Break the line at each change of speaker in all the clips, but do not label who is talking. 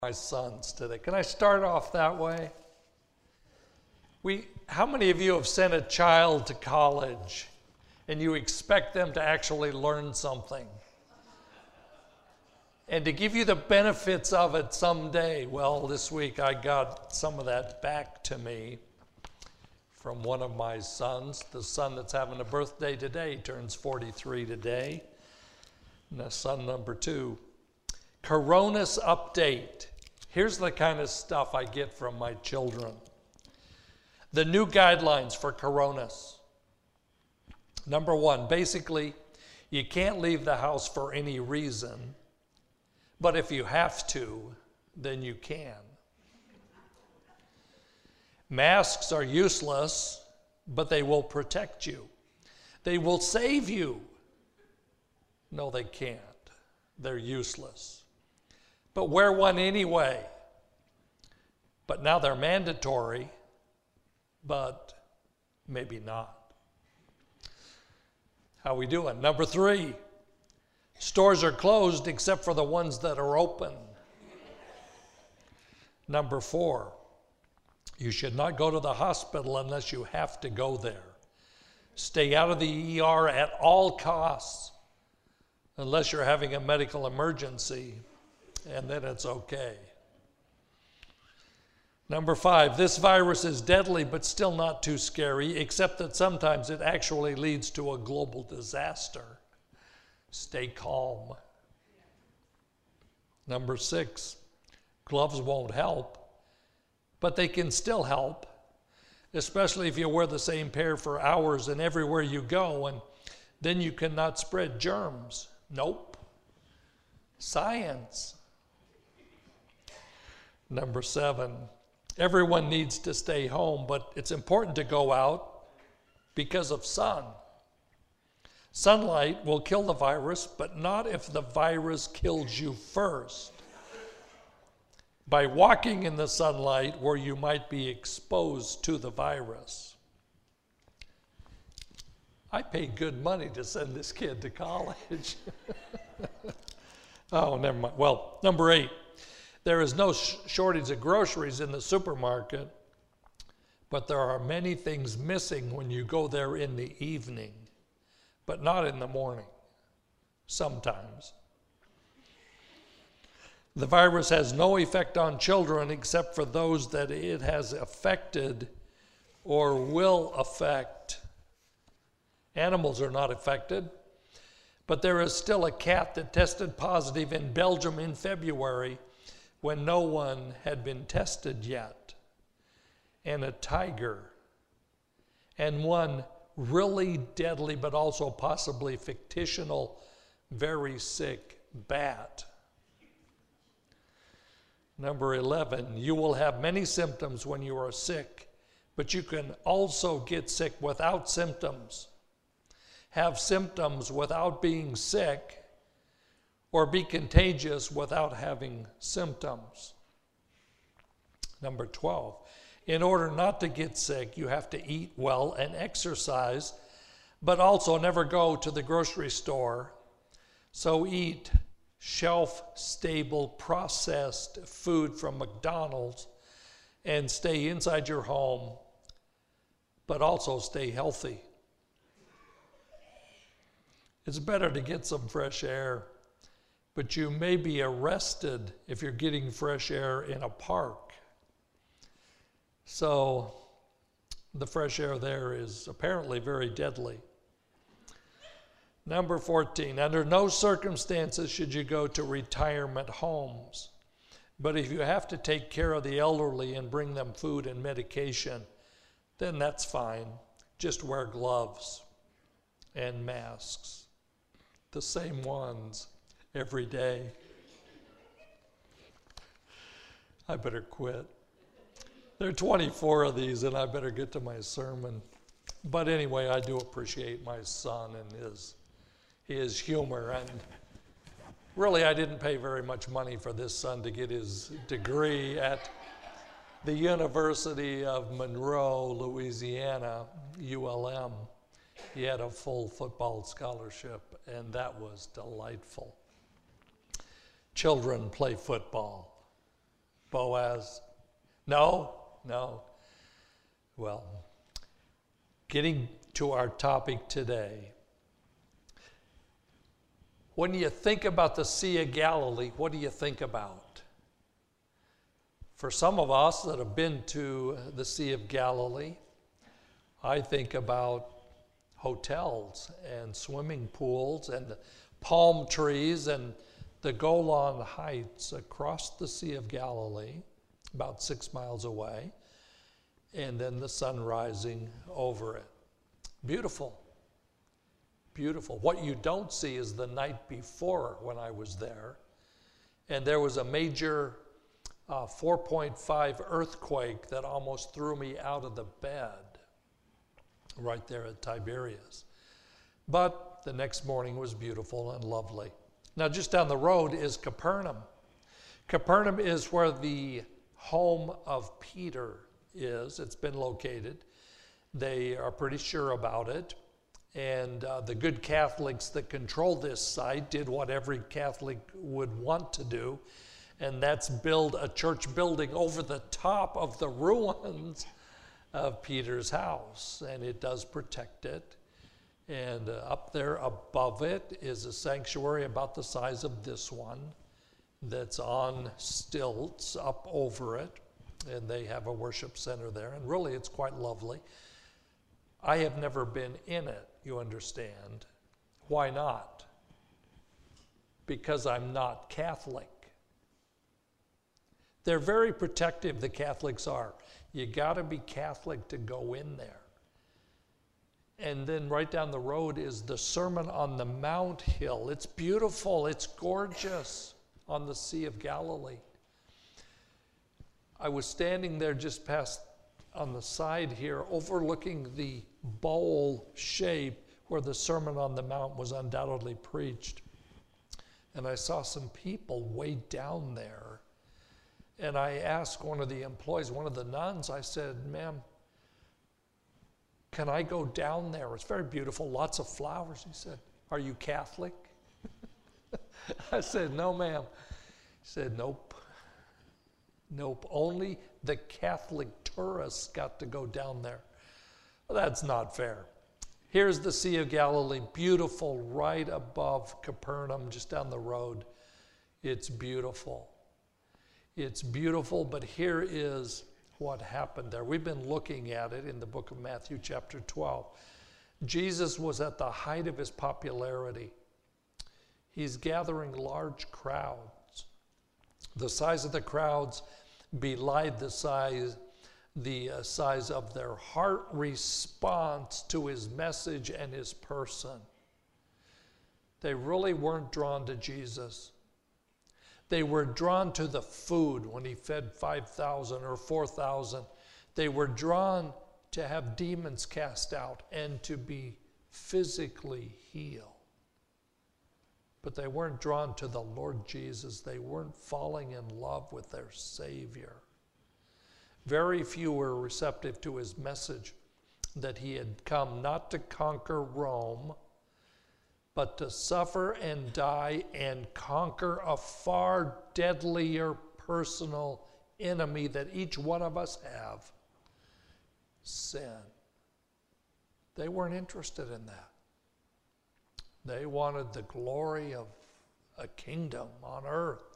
My sons today. Can I start off that way? How many of you have sent a child to college and you expect them to actually learn something? And to give you the benefits of it someday. Well, this week I got some of that back to me from one of my sons, the son that's having a birthday today, turns 43 today, and that's son number 2. Coronis update. Here's the kind of stuff I get from my children. The new guidelines for Coronis. Number 1, basically, you can't leave the house for any reason, but if you have to, then you can. Masks are useless, but they will protect you. They will save you. No, they can't. They're useless. But wear one anyway. But now they're mandatory, but maybe not. How we doing? Number 3, stores are closed except for the ones that are open. Number 4, you should not go to the hospital unless you have to go there. Stay out of the ER at all costs unless you're having a medical emergency, and then it's okay. Number 5, this virus is deadly but still not too scary, except that sometimes it actually leads to a global disaster. Stay calm. Number 6, gloves won't help, but they can still help, especially if you wear the same pair for hours and everywhere you go, and then you cannot spread germs. Nope. Science. Number 7, everyone needs to stay home, but it's important to go out because of sun. Sunlight will kill the virus, but not if the virus kills you first. By walking in the sunlight where you might be exposed to the virus. I paid good money to send this kid to college. Oh, never mind. Well, number 8. There is no shortage of groceries in the supermarket, but there are many things missing when you go there in the evening, but not in the morning, sometimes. The virus has no effect on children except for those that it has affected or will affect. Animals are not affected, but there is still a cat that tested positive in Belgium in February when no one had been tested yet, and a tiger, and one really deadly but also possibly fictional, very sick bat. Number 11, you will have many symptoms when you are sick, but you can also get sick without symptoms, have symptoms without being sick, or be contagious without having symptoms. Number 12, in order not to get sick, you have to eat well and exercise, but also never go to the grocery store. So eat shelf-stable processed food from McDonald's and stay inside your home, but also stay healthy. It's better to get some fresh air, but you may be arrested if you're getting fresh air in a park. So the fresh air there is apparently very deadly. Number 14, under no circumstances should you go to retirement homes. But if you have to take care of the elderly and bring them food and medication, then that's fine. Just wear gloves and masks, the same ones every day. I better quit. There are 24 of these, and I better get to my sermon. But anyway, I do appreciate my son and his humor. And really, I didn't pay very much money for this son to get his degree at the University of Monroe, Louisiana, ULM. He had a full football scholarship, and that was delightful. Children play football. Boaz. No. Well, getting to our topic today. When you think about the Sea of Galilee, what do you think about? For some of us that have been to the Sea of Galilee, I think about hotels and swimming pools and palm trees and the Golan Heights across the Sea of Galilee, about 6 miles away, and then the sun rising over it. Beautiful. Beautiful. What you don't see is the night before when I was there, and there was a major 4.5 earthquake that almost threw me out of the bed right there at Tiberias. But the next morning was beautiful and lovely. Now, just down the road is Capernaum. Capernaum is where the home of Peter is. It's been located. They are pretty sure about it. And the good Catholics that control this site did what every Catholic would want to do, and that's build a church building over the top of the ruins of Peter's house. And it does protect it. And up there above it is a sanctuary about the size of this one that's on stilts up over it. And they have a worship center there. And really, it's quite lovely. I have never been in it, you understand. Why not? Because I'm not Catholic. They're very protective, the Catholics are. You got to be Catholic to go in there. And then right down the road is the Sermon on the Mount Hill. It's beautiful, it's gorgeous on the Sea of Galilee. I was standing there just past on the side here, overlooking the bowl shape where the Sermon on the Mount was undoubtedly preached. And I saw some people way down there. And I asked one of the employees, one of the nuns, I said, "Ma'am, can I go down there? It's very beautiful, lots of flowers." He said, "Are you Catholic?" I said, "No, ma'am." He said, Nope, only the Catholic tourists got to go down there." Well, that's not fair. Here's the Sea of Galilee, beautiful, right above Capernaum, just down the road. It's beautiful. It's beautiful, but here is what happened there. We've been looking at it in the book of Matthew chapter 12. Jesus was at the height of his popularity. He's gathering large crowds. The size of the crowds belied the size of their heart response to his message and his person. They really weren't drawn to Jesus. They were drawn to the food when he fed 5,000 or 4,000. They were drawn to have demons cast out and to be physically healed. But they weren't drawn to the Lord Jesus. They weren't falling in love with their Savior. Very few were receptive to his message that he had come not to conquer Rome, but to suffer and die and conquer a far deadlier personal enemy that each one of us have, sin. They weren't interested in that. They wanted the glory of a kingdom on earth.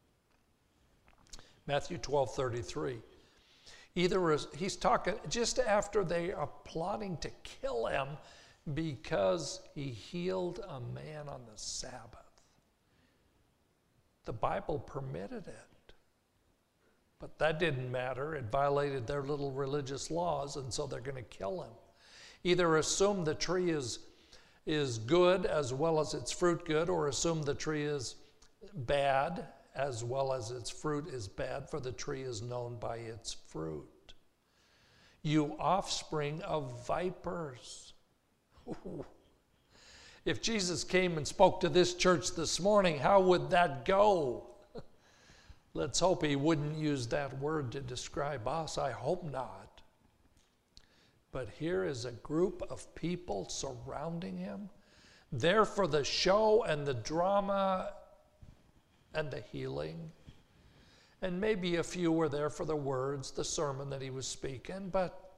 Matthew 12:33. He's talking just after they are plotting to kill him because he healed a man on the Sabbath. The Bible permitted it, but that didn't matter. It violated their little religious laws, and so they're going to kill him. Either assume the tree is good as well as its fruit good, or assume the tree is bad as well as its fruit is bad, for the tree is known by its fruit. You offspring of vipers. Ooh. If Jesus came and spoke to this church this morning, how would that go? Let's hope he wouldn't use that word to describe us. I hope not. But here is a group of people surrounding him, there for the show and the drama and the healing. And maybe a few were there for the words, the sermon that he was speaking, but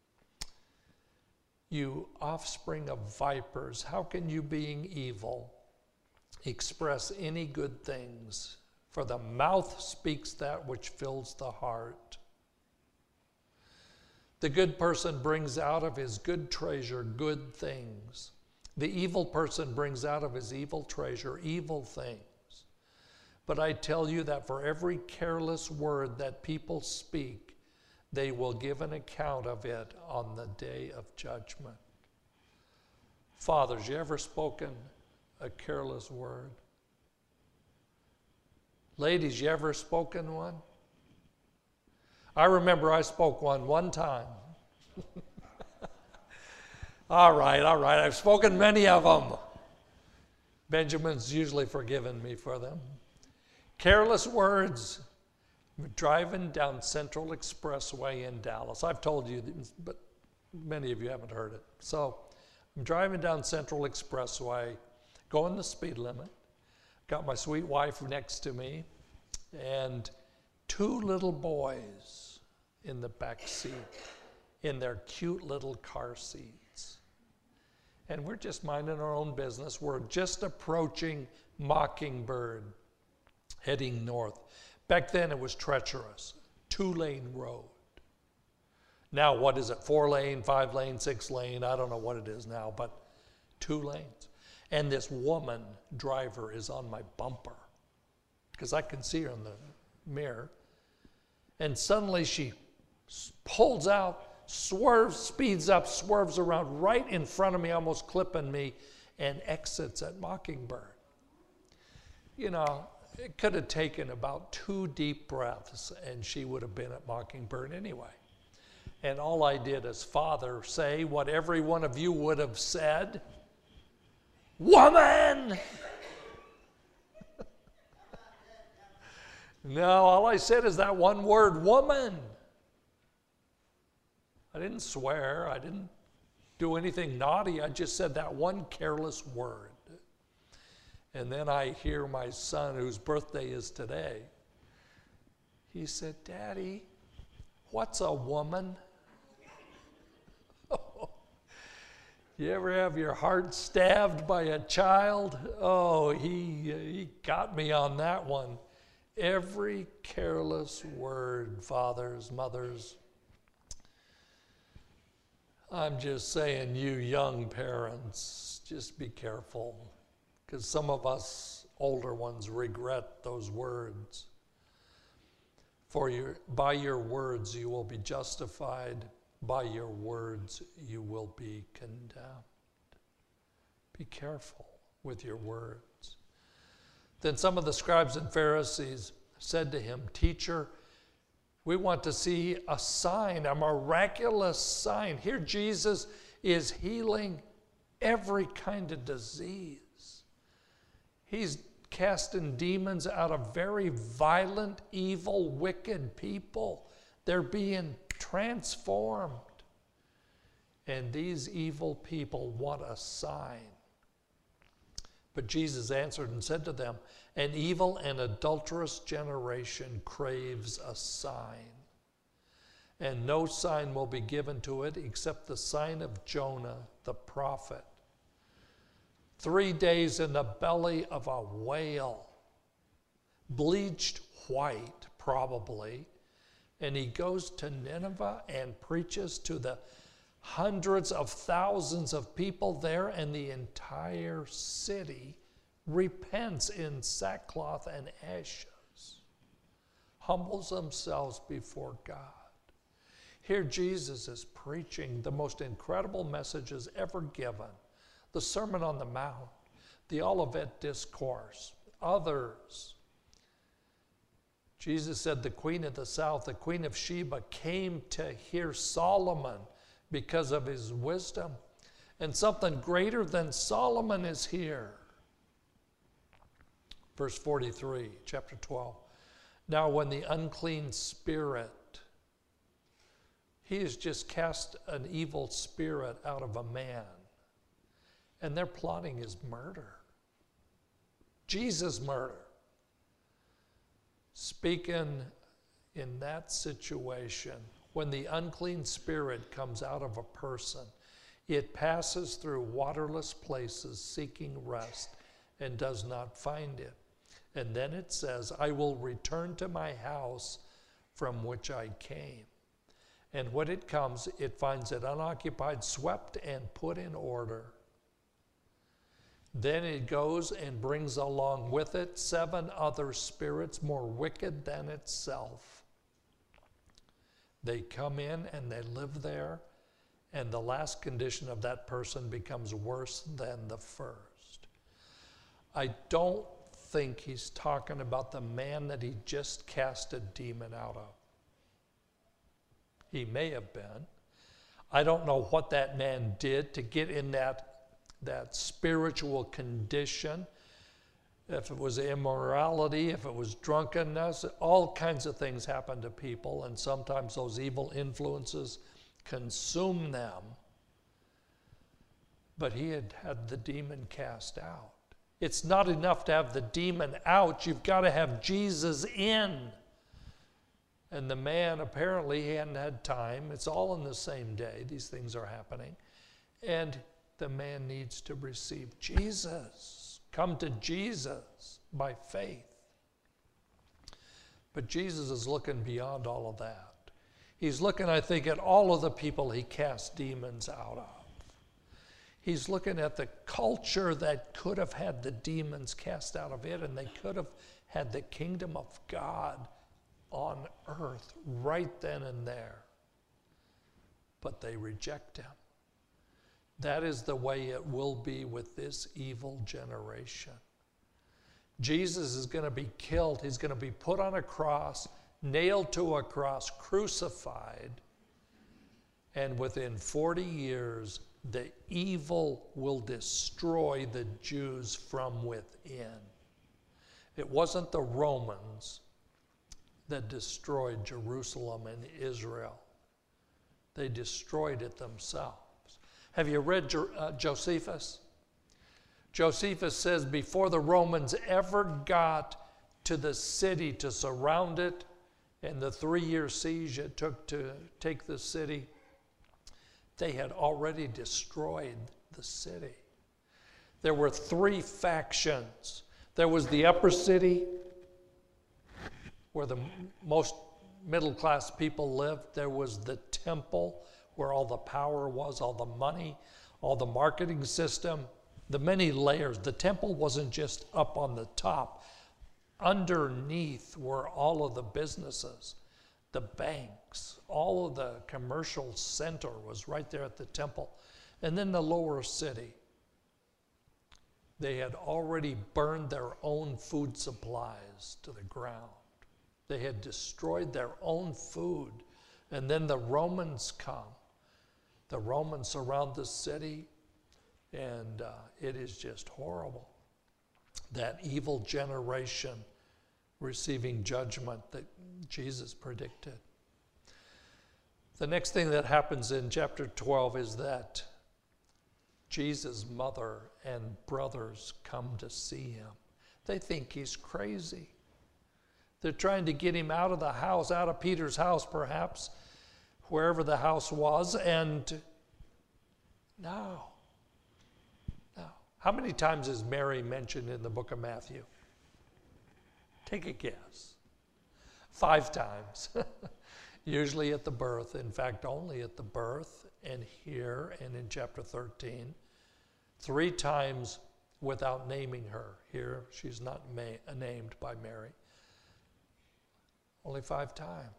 you offspring of vipers, how can you, being evil, express any good things? For the mouth speaks that which fills the heart. The good person brings out of his good treasure good things. The evil person brings out of his evil treasure evil things. But I tell you that for every careless word that people speak, they will give an account of it on the day of judgment. Fathers, you ever spoken a careless word? Ladies, you ever spoken one? I remember I spoke one time. All right. I've spoken many of them. Benjamin's usually forgiven me for them. Careless words. Driving down Central Expressway in Dallas. I've told you, but many of you haven't heard it. So I'm driving down Central Expressway, going the speed limit. Got my sweet wife next to me, and two little boys in the back seat in their cute little car seats. And we're just minding our own business. We're just approaching Mockingbird, heading north. Back then it was treacherous, 2-lane road. Now what is it, 4-lane, 5-lane, 6-lane? I don't know what it is now, but 2 lanes. And this woman driver is on my bumper because I can see her in the mirror. And suddenly she pulls out, swerves, speeds up, swerves around right in front of me, almost clipping me, and exits at Mockingbird. You know, it could have taken about 2 deep breaths and she would have been at Mockingbird anyway. And all I did as father say what every one of you would have said, woman! No, all I said is that one word, woman. I didn't swear, I didn't do anything naughty, I just said that one careless word. And then I hear my son, whose birthday is today, he said, Daddy, what's a woman? You ever have your heart stabbed by a child? Oh, he got me on that one. Every careless word, fathers, mothers. I'm just saying, you young parents, just be careful, because some of us older ones regret those words. By your words you will be justified. By your words you will be condemned. Be careful with your words. Then some of the scribes and Pharisees said to him, Teacher, we want to see a sign, a miraculous sign. Here Jesus is healing every kind of disease. He's casting demons out of very violent, evil, wicked people. They're being transformed. And these evil people want a sign. But Jesus answered and said to them, An evil and adulterous generation craves a sign, and no sign will be given to it except the sign of Jonah the prophet. 3 days in the belly of a whale, bleached white probably, and he goes to Nineveh and preaches to the hundreds of thousands of people there, and the entire city repents in sackcloth and ashes, humbles themselves before God. Here Jesus is preaching the most incredible messages ever given. The Sermon on the Mount, the Olivet Discourse, others. Jesus said the Queen of the South, the Queen of Sheba, came to hear Solomon because of his wisdom. And something greater than Solomon is here. Verse 43, chapter 12. Now when the unclean spirit, he has just cast an evil spirit out of a man, and they're plotting his murder. Jesus' murder. Speaking in that situation, when the unclean spirit comes out of a person, it passes through waterless places seeking rest and does not find it. And then it says, I will return to my house from which I came. And when it comes, it finds it unoccupied, swept, and put in order. Then it goes and brings along with it 7 other spirits more wicked than itself. They come in and they live there, and the last condition of that person becomes worse than the first. I don't think he's talking about the man that he just cast a demon out of. He may have been. I don't know what that man did to get in that spiritual condition. If it was immorality, if it was drunkenness, all kinds of things happen to people, and sometimes those evil influences consume them. But he had had the demon cast out. It's not enough to have the demon out. You've got to have Jesus in. And the man, apparently, he hadn't had time. It's all in the same day. These things are happening. And the man needs to receive Jesus. Come to Jesus by faith. But Jesus is looking beyond all of that. He's looking, I think, at all of the people he cast demons out of. He's looking at the culture that could have had the demons cast out of it, and they could have had the kingdom of God on earth right then and there. But they reject him. That is the way it will be with this evil generation. Jesus is going to be killed. He's going to be put on a cross, nailed to a cross, crucified. And within 40 years, the evil will destroy the Jews from within. It wasn't the Romans that destroyed Jerusalem and Israel. They destroyed it themselves. Have you read Josephus? Josephus says before the Romans ever got to the city to surround it, and the 3-year siege it took to take the city, they had already destroyed the city. There were 3 factions. There was the upper city, where the most middle-class people lived. There was the temple, where all the power was, all the money, all the marketing system, the many layers. The temple wasn't just up on the top. Underneath were all of the businesses, the banks, all of the commercial center was right there at the temple. And then the lower city. They had already burned their own food supplies to the ground. They had destroyed their own food. And then the Romans come. The Romans surround the city, and it is just horrible. That evil generation receiving judgment that Jesus predicted. The next thing that happens in chapter 12 is that Jesus' mother and brothers come to see him. They think he's crazy. They're trying to get him out of the house, out of Peter's house perhaps, wherever the house was, and no. How many times is Mary mentioned in the book of Matthew? Take a guess. 5 times. Usually at the birth. In fact, only at the birth, and here, and in chapter 13. 3 times without naming her. Here, she's not named by Mary. Only 5 times.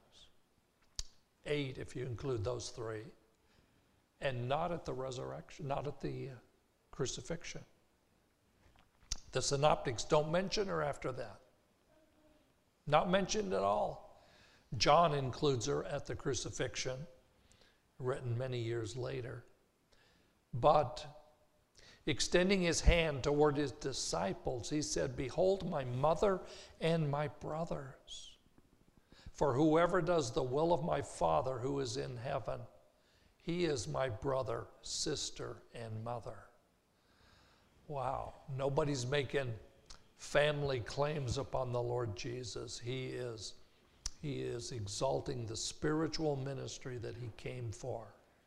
8 if you include those 3. And not at the resurrection, not at the crucifixion. The synoptics don't mention her after that. Not mentioned at all. John includes her at the crucifixion, written many years later. But extending his hand toward his disciples, he said, "Behold my mother and my brothers. For whoever does the will of my Father who is in heaven, he is my brother, sister, and mother." Wow, nobody's making family claims upon the Lord Jesus, he is exalting the spiritual ministry that he came for.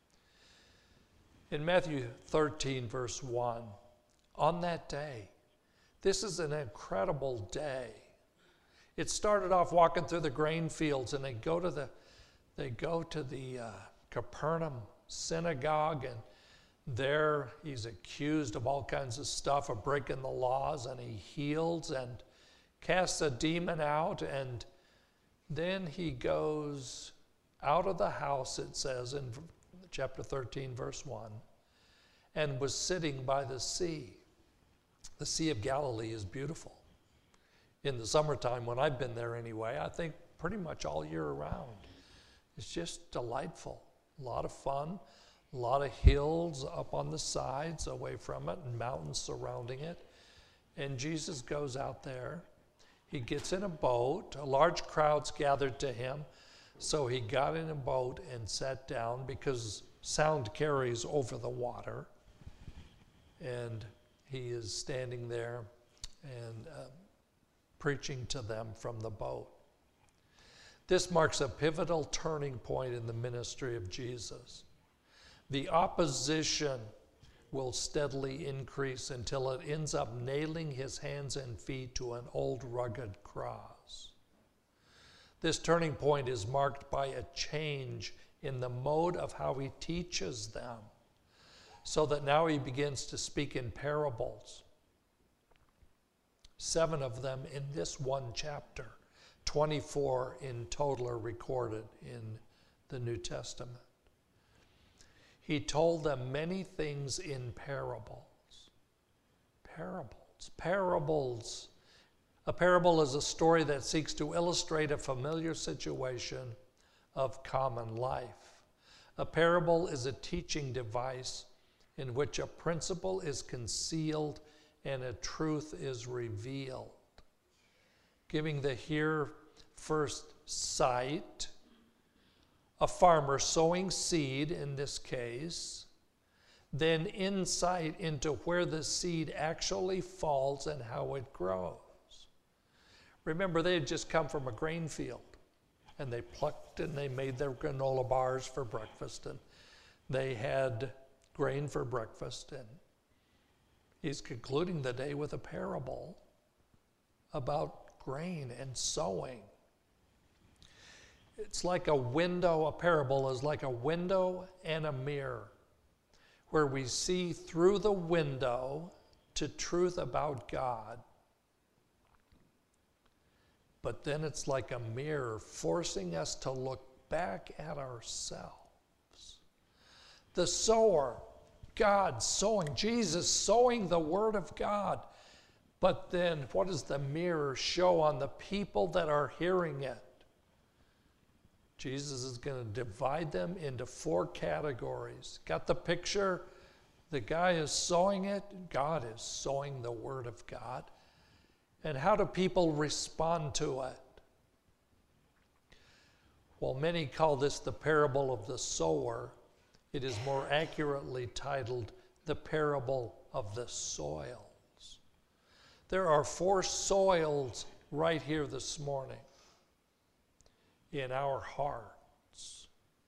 In Matthew 13, verse 1, on that day, this is an incredible day. It started off walking through the grain fields, and they go to the Capernaum synagogue, and there he's accused of all kinds of stuff, of breaking the laws, and he heals and casts a demon out, and then he goes out of the house, it says in chapter 13, verse 1, and was sitting by the sea. The Sea of Galilee is beautiful. In the summertime, when I've been there anyway, I think pretty much all year around. It's just delightful. A lot of fun, a lot of hills up on the sides away from it and mountains surrounding it. And Jesus goes out there. He gets in a boat. A large crowd's gathered to him. So he got in a boat and sat down because sound carries over the water. And he is standing there and preaching to them from the boat. This marks a pivotal turning point in the ministry of Jesus. The opposition will steadily increase until it ends up nailing his hands and feet to an old rugged cross. This turning point is marked by a change in the mode of how he teaches them, so that now he begins to speak in parables. 7 of them in this one chapter. 24 in total are recorded in the New Testament. He told them many things in parables. Parables. A parable is a story that seeks to illustrate a familiar situation of common life. A parable is a teaching device in which a principle is concealed and a truth is revealed, giving the hearer first sight, a farmer sowing seed in this case, then insight into where the seed actually falls and how it grows. Remember, they had just come from a grain field, and they plucked and they made their granola bars for breakfast, and they had grain for breakfast, and he's concluding the day with a parable about grain and sowing. It's like a window. A parable is like a window and a mirror, where we see through the window to truth about God. But then it's like a mirror forcing us to look back at ourselves. The sower, God sowing, Jesus sowing the Word of God. But then what does the mirror show on the people that are hearing it? Jesus is going to divide them into 4 categories. Got the picture? The guy is sowing it. God is sowing the Word of God. And how do people respond to it? While many call this the parable of the sower, it is more accurately titled the parable of the soils. There are 4 soils right here this morning in our hearts.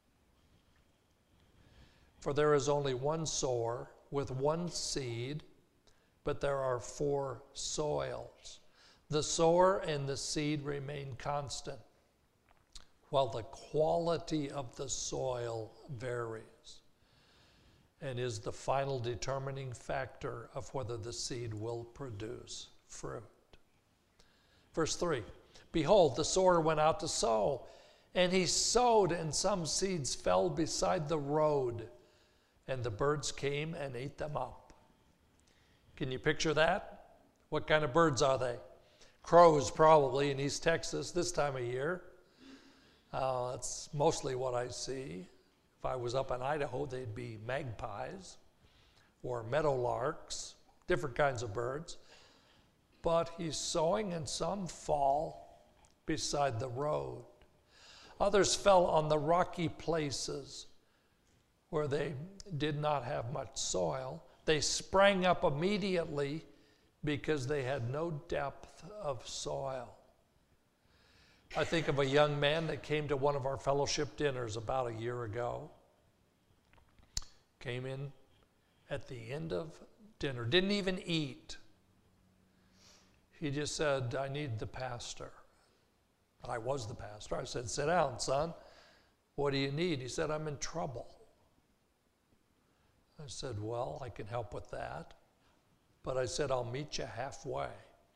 For there is only one sower with one seed, but there are 4 soils. The sower and the seed remain constant, while the quality of the soil varies and is the final determining factor of whether the seed will produce fruit. Verse 3, behold, the sower went out to sow, and he sowed, and some seeds fell beside the road, and the birds came and ate them up. Can you picture that? What kind of birds are they? Crows, probably, in East Texas this time of year. That's mostly what I see. If I was up in Idaho, they'd be magpies or meadowlarks, different kinds of birds. But he's sowing, and some fall beside the road. Others fell on the rocky places where they did not have much soil. They sprang up immediately, because they had no depth of soil. I think of a young man that came to one of our fellowship dinners about a year ago. Came in at the end of dinner, didn't even eat. He just said, I need the pastor. I was the pastor. I said, sit down, son. What do you need? He said, I'm in trouble. I said, well, I can help with that. But I said, I'll meet you halfway.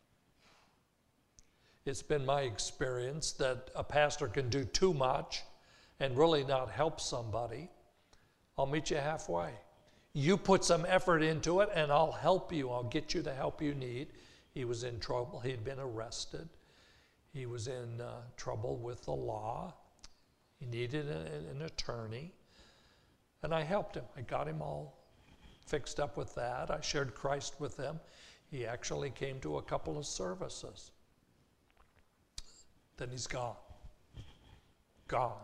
It's been my experience that a pastor can do too much and really not help somebody. I'll meet you halfway. You put some effort into it and I'll help you. I'll get you the help you need. He was in trouble. He'd been arrested. He was in trouble with the law. He needed an attorney. And I helped him. I got him all fixed up with that. I shared Christ with him. He actually came to a couple of services. Then he's gone. Gone.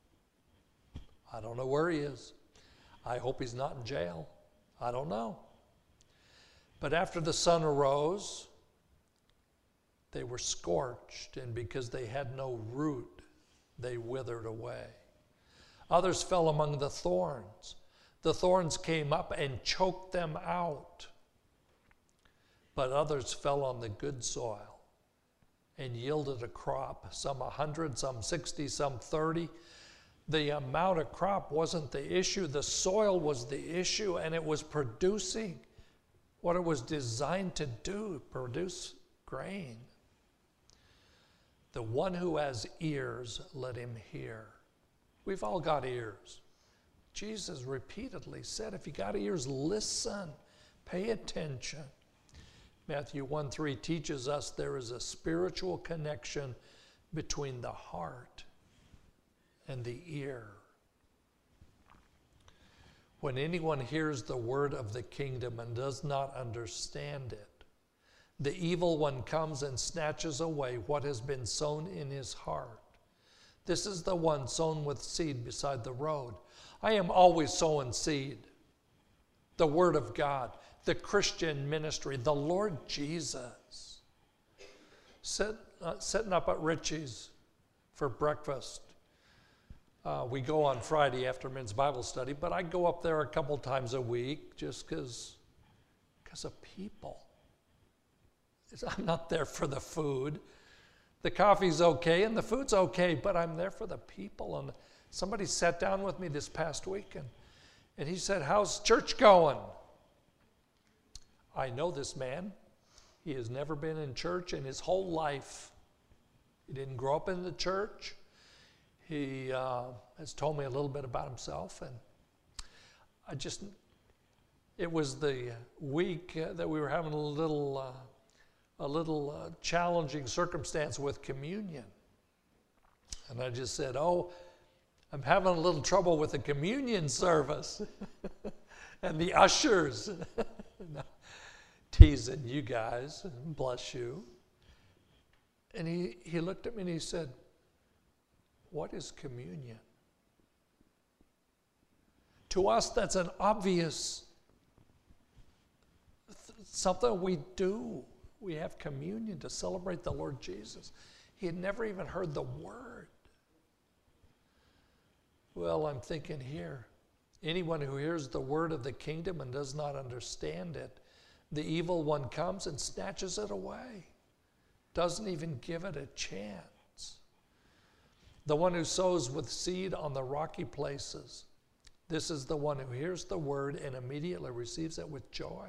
I don't know where he is. I hope he's not in jail. I don't know. But after the sun arose, they were scorched, and because they had no root, they withered away. Others fell among the thorns. The thorns came up and choked them out. But others fell on the good soil and yielded a crop, some 100, some 60, some 30. The amount of crop wasn't the issue. The soil was the issue, and it was producing what it was designed to do, produce grain. The one who has ears, let him hear. We've all got ears. Jesus repeatedly said, if you got ears, listen, pay attention. Matthew 1:3 teaches us there is a spiritual connection between the heart and the ear. When anyone hears the word of the kingdom and does not understand it, the evil one comes and snatches away what has been sown in his heart. This is the one sown with seed beside the road. I am always sowing seed. The Word of God, the Christian ministry, the Lord Jesus. Sitting up at Richie's for breakfast. We go on Friday after men's Bible study, but I go up there a couple times a week just because of people. I'm not there for the food. The coffee's okay and the food's okay, but I'm there for the people. And somebody sat down with me this past week and he said, how's church going? I know this man. He has never been in church in his whole life. He didn't grow up in the church. He has told me a little bit about himself, and it was the week that we were having a little challenging circumstance with communion. And I just said, I'm having a little trouble with the communion service and the ushers. Teasing you guys, bless you. And he looked at me and he said, what is communion? To us, that's an obvious something we do. We have communion to celebrate the Lord Jesus. He had never even heard the word. Well, I'm thinking here, anyone who hears the word of the kingdom and does not understand it, the evil one comes and snatches it away. Doesn't even give it a chance. The one who sows with seed on the rocky places, this is the one who hears the word and immediately receives it with joy.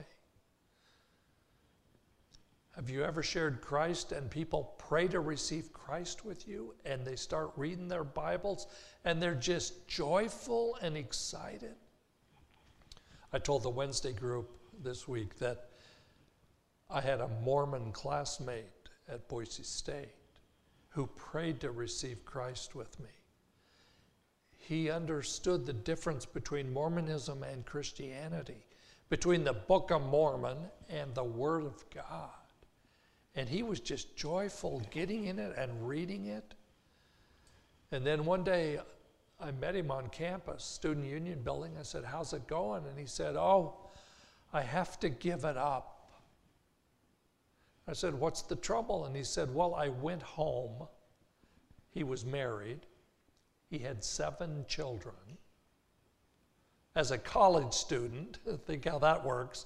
Have you ever shared Christ and people pray to receive Christ with you and they start reading their Bibles and they're just joyful and excited? I told the Wednesday group this week that I had a Mormon classmate at Boise State who prayed to receive Christ with me. He understood the difference between Mormonism and Christianity, between the Book of Mormon and the Word of God. And he was just joyful getting in it and reading it. And then one day I met him on campus, Student Union building. I said, how's it going? And he said, I have to give it up. I said, what's the trouble? And he said, well, I went home. He was married. He had 7 children. As a college student, think how that works.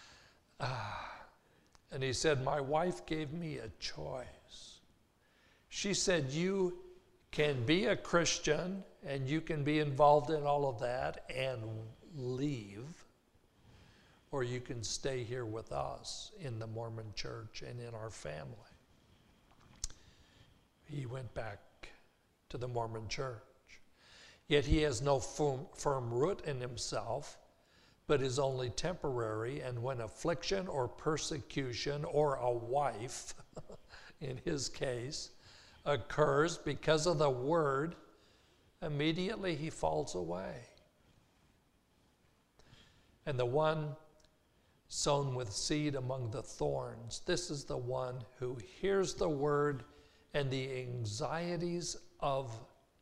And he said, my wife gave me a choice. She said, you can be a Christian and you can be involved in all of that and leave, or you can stay here with us in the Mormon church and in our family. He went back to the Mormon church. Yet he has no firm root in himself, but is only temporary, and when affliction or persecution or a wife, in his case, occurs because of the word, immediately he falls away. And the one sown with seed among the thorns, this is the one who hears the word and the anxieties of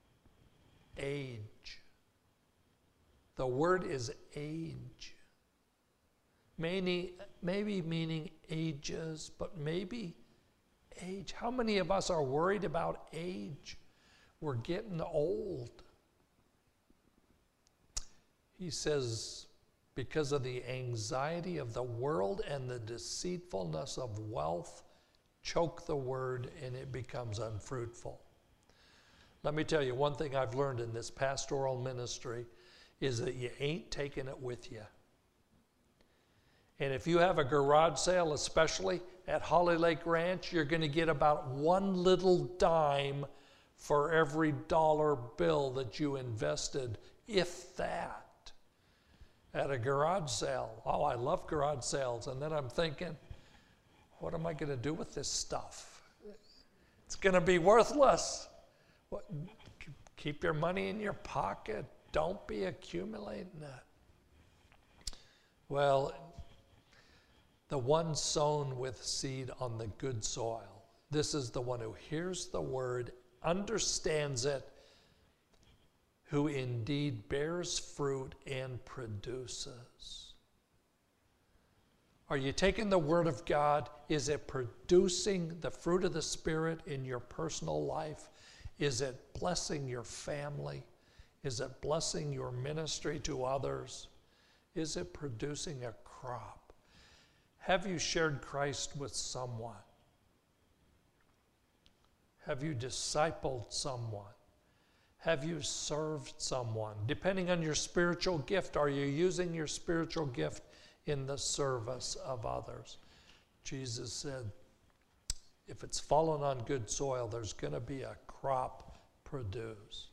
age. The word is age. Maybe meaning ages, but maybe age. How many of us are worried about age? We're getting old. He says, because of the anxiety of the world and the deceitfulness of wealth, choke the word and it becomes unfruitful. Let me tell you, one thing I've learned in this pastoral ministry is that you ain't taking it with you. And if you have a garage sale, especially at Holly Lake Ranch, you're going to get about 1 little dime for every dollar bill that you invested, if that, at a garage sale. Oh, I love garage sales. And then I'm thinking, what am I going to do with this stuff? It's going to be worthless. What, keep your money in your pocket. Don't be accumulating it. Well, the one sown with seed on the good soil, this is the one who hears the word, understands it, who indeed bears fruit and produces. Are you taking the word of God? Is it producing the fruit of the Spirit in your personal life? Is it blessing your family? Is it blessing your ministry to others? Is it producing a crop? Have you shared Christ with someone? Have you discipled someone? Have you served someone? Depending on your spiritual gift, are you using your spiritual gift in the service of others? Jesus said, if it's fallen on good soil, there's going to be a crop produced.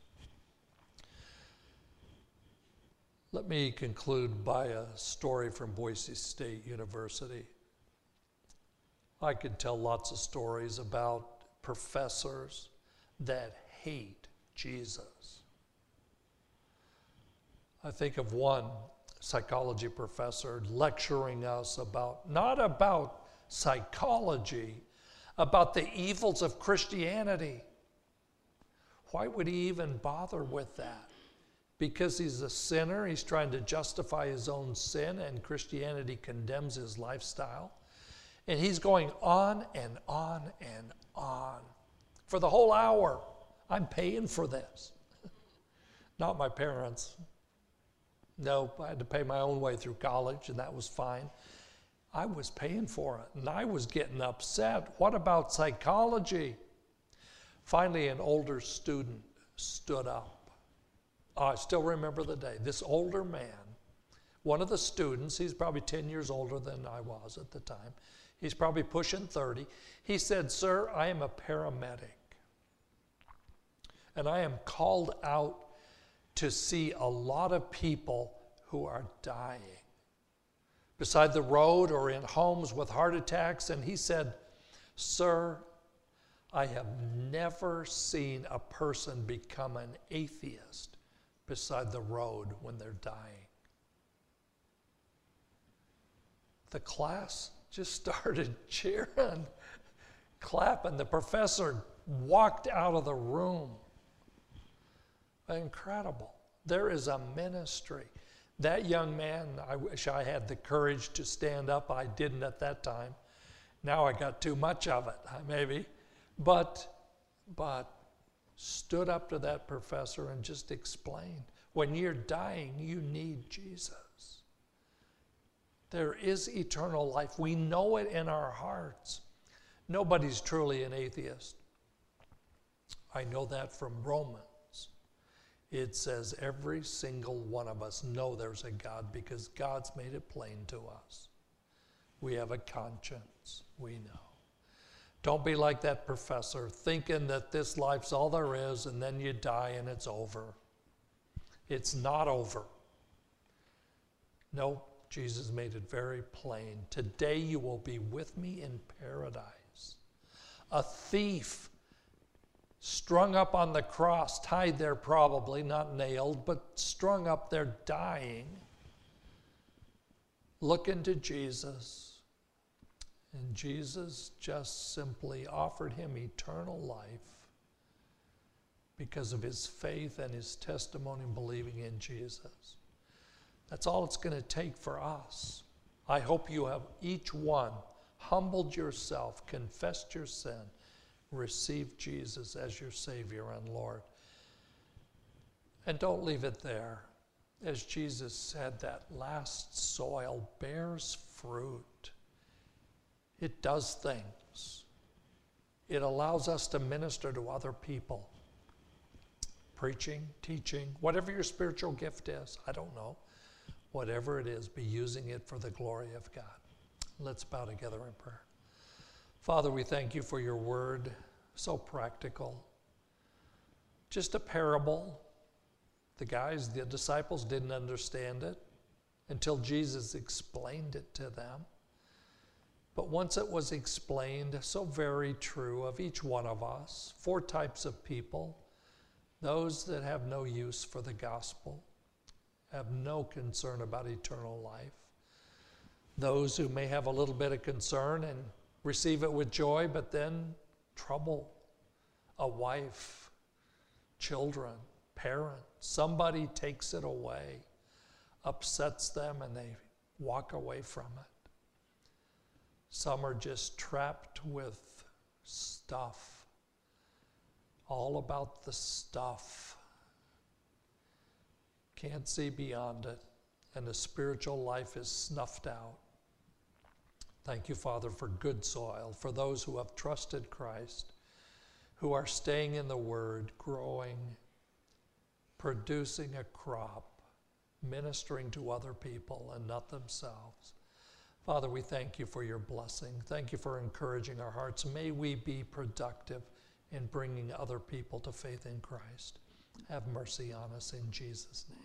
Let me conclude by a story from Boise State University. I could tell lots of stories about professors that hate Jesus. I think of one psychology professor lecturing us about, not about psychology, about the evils of Christianity. Why would he even bother with that? Because he's a sinner, he's trying to justify his own sin, and Christianity condemns his lifestyle. And he's going on and on and on for the whole hour. I'm paying for this. Not my parents. No, I had to pay my own way through college, and that was fine. I was paying for it, and I was getting upset. What about psychology? Finally, an older student stood up. I still remember the day. This older man, one of the students, he's probably 10 years older than I was at the time. He's probably pushing 30. He said, "Sir, I am a paramedic, and I am called out to see a lot of people who are dying beside the road or in homes with heart attacks." And he said, "Sir, I have never seen a person become an atheist beside the road when they're dying." The class just started cheering, clapping. The professor walked out of the room. Incredible. There is a ministry. That young man, I wish I had the courage to stand up. I didn't at that time. Now I got too much of it, maybe. But stood up to that professor and just explained, when you're dying, you need Jesus. There is eternal life. We know it in our hearts. Nobody's truly an atheist. I know that from Romans. It says every single one of us know there's a God because God's made it plain to us. We have a conscience. We know. Don't be like that professor, thinking that this life's all there is and then you die and it's over. It's not over. No, Jesus made it very plain. Today you will be with me in paradise. A thief strung up on the cross, tied there probably, not nailed, but strung up there dying, looking to Jesus. And Jesus just simply offered him eternal life because of his faith and his testimony and believing in Jesus. That's all it's going to take for us. I hope you have each one humbled yourself, confessed your sin, received Jesus as your Savior and Lord. And don't leave it there. As Jesus said, that last soil bears fruit. It does things. It allows us to minister to other people. Preaching, teaching, whatever your spiritual gift is, I don't know. Whatever it is, be using it for the glory of God. Let's bow together in prayer. Father, we thank you for your word, so practical. Just a parable. The disciples didn't understand it until Jesus explained it to them. But once it was explained, so very true of each one of us, 4 types of people: those that have no use for the gospel, have no concern about eternal life, those who may have a little bit of concern and receive it with joy, but then trouble, a wife, children, parents, somebody takes it away, upsets them, and they walk away from it. Some are just trapped with stuff, all about the stuff. Can't see beyond it, and the spiritual life is snuffed out. Thank you, Father, for good soil, for those who have trusted Christ, who are staying in the Word, growing, producing a crop, ministering to other people and not themselves. Father, we thank you for your blessing. Thank you for encouraging our hearts. May we be productive in bringing other people to faith in Christ. Have mercy on us in Jesus' name.